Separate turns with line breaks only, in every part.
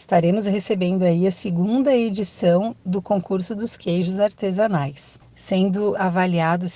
estaremos recebendo aí a segunda edição do concurso dos queijos artesanais, sendo avaliados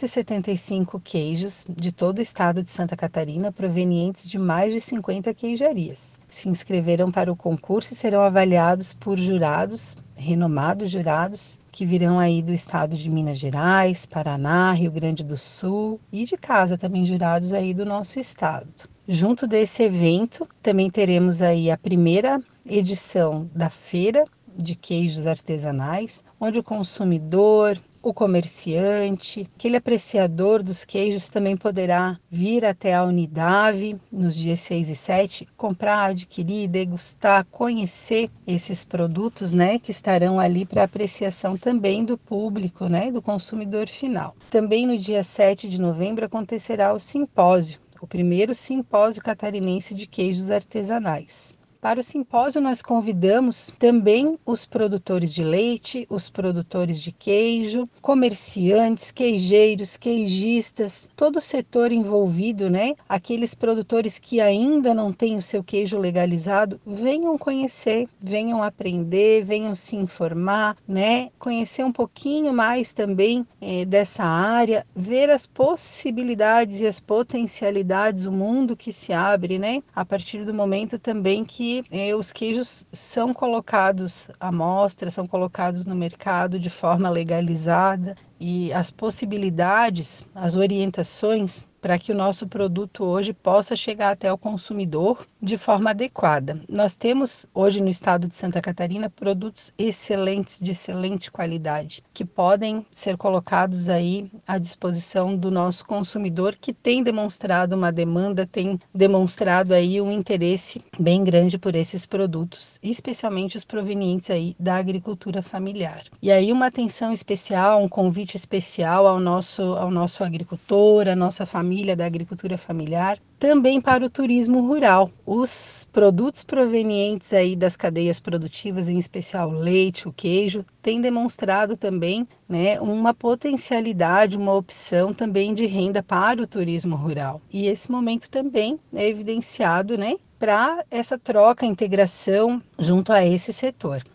175 queijos de todo o estado de Santa Catarina, provenientes de mais de 50 queijarias. Se inscreveram para o concurso e serão avaliados por jurados, renomados jurados, que virão aí do estado de Minas Gerais, Paraná, Rio Grande do Sul e de casa também jurados aí do nosso estado. Junto desse evento, também teremos aí a primeira edição da Feira de Queijos Artesanais, onde o consumidor, o comerciante, aquele apreciador dos queijos também poderá vir até a Unidave nos dias 6 e 7, comprar, adquirir, degustar, conhecer esses produtos, né, que estarão ali para apreciação também do público, né, do consumidor final. Também no dia 7 de novembro acontecerá o simpósio, o primeiro simpósio catarinense de queijos artesanais. Para o simpósio, nós convidamos também os produtores de leite, os produtores de queijo, comerciantes, queijeiros, queijistas, todo o setor envolvido, né? Aqueles produtores que ainda não têm o seu queijo legalizado, venham conhecer, venham aprender, venham se informar, né? Conhecer um pouquinho mais também dessa área, ver as possibilidades e as potencialidades, o mundo que se abre, né? A partir do momento também que os queijos são colocados à mostra, são colocados no mercado de forma legalizada e as possibilidades, as orientações para que o nosso produto hoje possa chegar até o consumidor de forma adequada. Nós temos hoje no estado de Santa Catarina produtos excelentes, de excelente qualidade, que podem ser colocados aí à disposição do nosso consumidor, que tem demonstrado uma demanda, tem demonstrado aí um interesse bem grande por esses produtos, especialmente os provenientes aí da agricultura familiar. E aí uma atenção especial, um convite especial ao nosso agricultor, à nossa família da agricultura familiar, também para o turismo rural. Os produtos provenientes aí das cadeias produtivas, em especial o leite, o queijo, têm demonstrado também, né, uma potencialidade, uma opção também de renda para o turismo rural. E esse momento também é evidenciado, né, para essa troca, integração junto a esse setor.